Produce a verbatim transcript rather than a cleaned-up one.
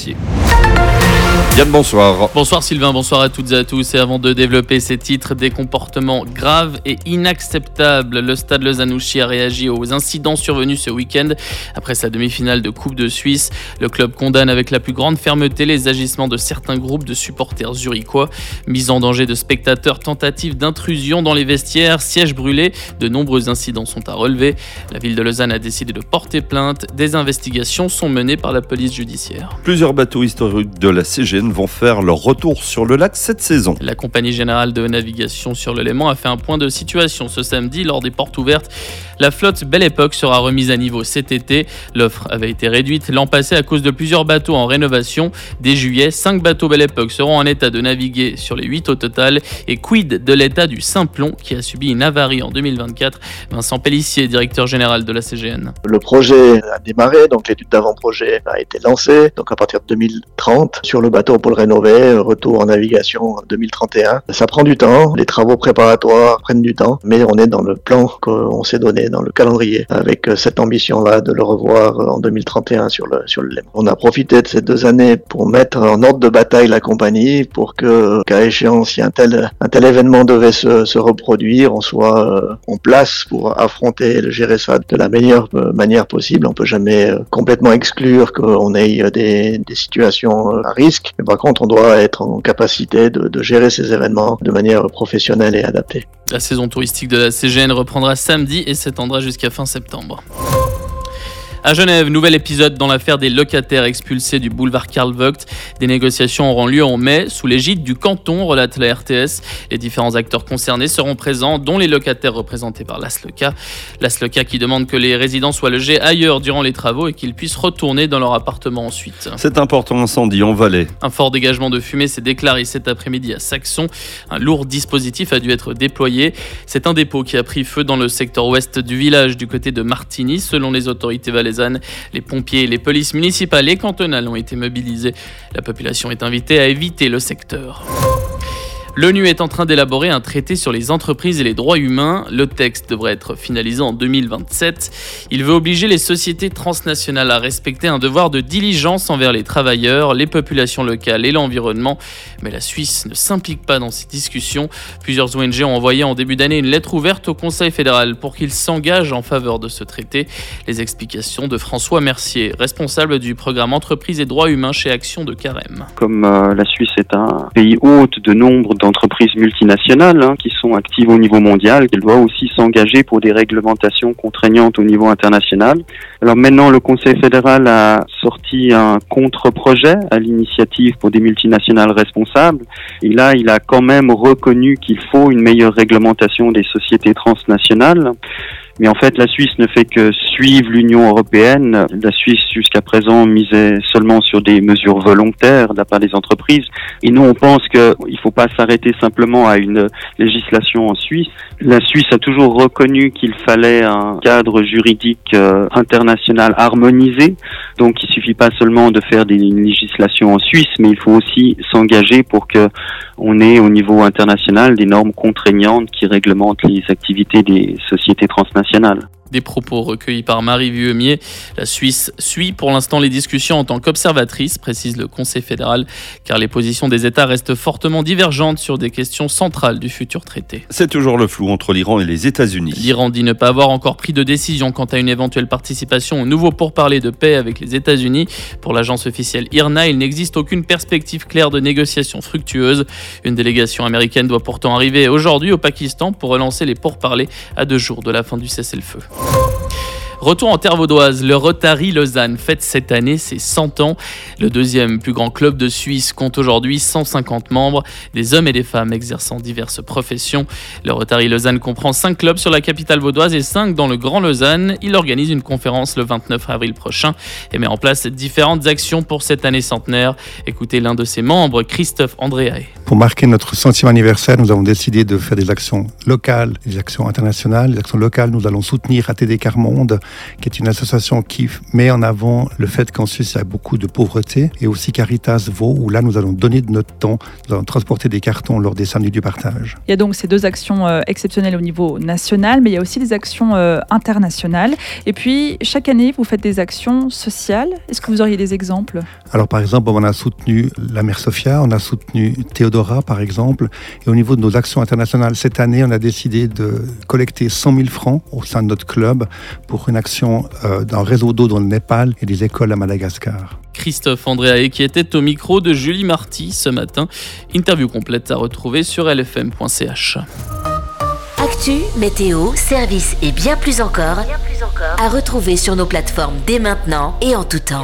Mercier. Yann, bonsoir. Bonsoir Sylvain, bonsoir à toutes et à tous. Et avant de développer ces titres, des comportements graves et inacceptables. Le Stade Lausanne-Ouchy a réagi aux incidents survenus ce week-end. Après sa demi-finale de Coupe de Suisse, le club condamne avec la plus grande fermeté les agissements de certains groupes de supporters zurichois. Mise en danger de spectateurs, tentative d'intrusion dans les vestiaires, sièges brûlés. De nombreux incidents sont à relever. La ville de Lausanne a décidé de porter plainte. Des investigations sont menées par la police judiciaire. Plusieurs bateaux historiques de la C G N vont faire leur retour sur le lac cette saison. La compagnie générale de navigation sur le Léman a fait un point de situation ce samedi lors des portes ouvertes. La flotte Belle Époque sera remise à niveau cet été. L'offre avait été réduite l'an passé à cause de plusieurs bateaux en rénovation. Dès juillet, cinq bateaux Belle Époque seront en état de naviguer sur les huit au total. Et quid de l'état du Simplon qui a subi une avarie en deux mille vingt-quatre. Vincent Pellissier, directeur général de la C G N. Le projet a démarré, donc l'étude d'avant-projet a été lancée. Donc à partir de deux mille trente, sur le bateau pour le rénover, retour en navigation en deux mille trente et un. Ça prend du temps, les travaux préparatoires prennent du temps, mais on est dans le plan qu'on s'est donné, dans le calendrier, avec cette ambition-là de le revoir en deux mille trente et un sur le sur le Léman. On a profité de ces deux années pour mettre en ordre de bataille la compagnie, pour que, qu'à échéance, si un tel un tel événement devait se, se reproduire, on soit euh, en place pour affronter et gérer ça de la meilleure euh, manière possible. On peut jamais euh, complètement exclure qu'on ait des, des situations euh, à risque. Mais par contre, on doit être en capacité de, de gérer ces événements de manière professionnelle et adaptée. La saison touristique de la C G N reprendra samedi et s'étendra jusqu'à fin septembre. À Genève, nouvel épisode dans l'affaire des locataires expulsés du boulevard Karl Vogt. Des négociations auront lieu en mai sous l'égide du canton, relate la R T S. Les différents acteurs concernés seront présents, dont les locataires représentés par l'ASLECA. L'ASLECA qui demande que les résidents soient logés ailleurs durant les travaux et qu'ils puissent retourner dans leur appartement ensuite. Cet important incendie en Valais. Un fort dégagement de fumée s'est déclaré cet après-midi à Saxon. Un lourd dispositif a dû être déployé. C'est un dépôt qui a pris feu dans le secteur ouest du village du côté de Martigny, selon les autorités valaisannes. Les pompiers, les polices municipales et cantonales ont été mobilisés. La population est invitée à éviter le secteur. L'ONU est en train d'élaborer un traité sur les entreprises et les droits humains. Le texte devrait être finalisé en deux mille vingt-sept. Il veut obliger les sociétés transnationales à respecter un devoir de diligence envers les travailleurs, les populations locales et l'environnement. Mais la Suisse ne s'implique pas dans ces discussions. Plusieurs O N G ont envoyé en début d'année une lettre ouverte au Conseil fédéral pour qu'il s'engage en faveur de ce traité. Les explications de François Mercier, responsable du programme Entreprises et droits humains chez Action de Carême. Comme euh, la Suisse est un pays hôte de nombre d'entreprises multinationales hein, qui sont actives au niveau mondial, qu'elle doit aussi s'engager pour des réglementations contraignantes au niveau international. Alors maintenant, le Conseil fédéral a sorti un contre-projet à l'initiative pour des multinationales responsables. Et là, il a quand même reconnu qu'il faut une meilleure réglementation des sociétés transnationales. Mais en fait, la Suisse ne fait que suivre l'Union européenne. La Suisse, jusqu'à présent, misait seulement sur des mesures volontaires de la part des entreprises. Et nous, on pense qu'il ne faut pas s'arrêter simplement à une législation en Suisse. La Suisse a toujours reconnu qu'il fallait un cadre juridique euh, international harmonisé. Donc, il ne suffit pas seulement de faire des législations en Suisse, mais il faut aussi s'engager pour que on ait au niveau international des normes contraignantes qui réglementent les activités des sociétés transnationales. Des propos recueillis par Marie Vuemier. La Suisse suit pour l'instant les discussions en tant qu'observatrice, précise le Conseil fédéral, car les positions des États restent fortement divergentes sur des questions centrales du futur traité. C'est toujours le flou entre l'Iran et les États-Unis. L'Iran dit ne pas avoir encore pris de décision quant à une éventuelle participation au nouveau pourparlers de paix avec les États-Unis. Pour l'agence officielle I R N A, il n'existe aucune perspective claire de négociation fructueuse. Une délégation américaine doit pourtant arriver aujourd'hui au Pakistan pour relancer les pourparlers à deux jours de la fin du cessez-le-feu. Retour en terre vaudoise, le Rotary Lausanne fête cette année ses cent ans. Le deuxième plus grand club de Suisse compte aujourd'hui cent cinquante membres, des hommes et des femmes exerçant diverses professions. Le Rotary Lausanne comprend cinq clubs sur la capitale vaudoise et cinq dans le Grand Lausanne. Il organise une conférence le vingt-neuf avril prochain et met en place différentes actions pour cette année centenaire. Écoutez l'un de ses membres, Christophe Andréae. Pour marquer notre centième anniversaire, nous avons décidé de faire des actions locales, des actions internationales. Les actions locales, nous allons soutenir A T D Quart Monde qui est une association qui met en avant le fait qu'en Suisse, il y a beaucoup de pauvreté, et aussi Caritas Vaud, où là, nous allons donner de notre temps, nous allons transporter des cartons lors des samedis du partage. Il y a donc ces deux actions euh, exceptionnelles au niveau national, mais il y a aussi des actions euh, internationales. Et puis, chaque année, vous faites des actions sociales. Est-ce que vous auriez des exemples ? Alors, par exemple, on a soutenu la mère Sophia, on a soutenu Théodora, par exemple. Et au niveau de nos actions internationales, cette année, on a décidé de collecter cent mille francs au sein de notre club pour une action euh, d'un réseau d'eau dans le Népal et des écoles à Madagascar. Christophe Andréaé qui était au micro de Julie Marty ce matin. Interview complète à retrouver sur l f m point c h. Actu, météo, services et bien plus encore, bien plus encore à retrouver sur nos plateformes dès maintenant et en tout temps.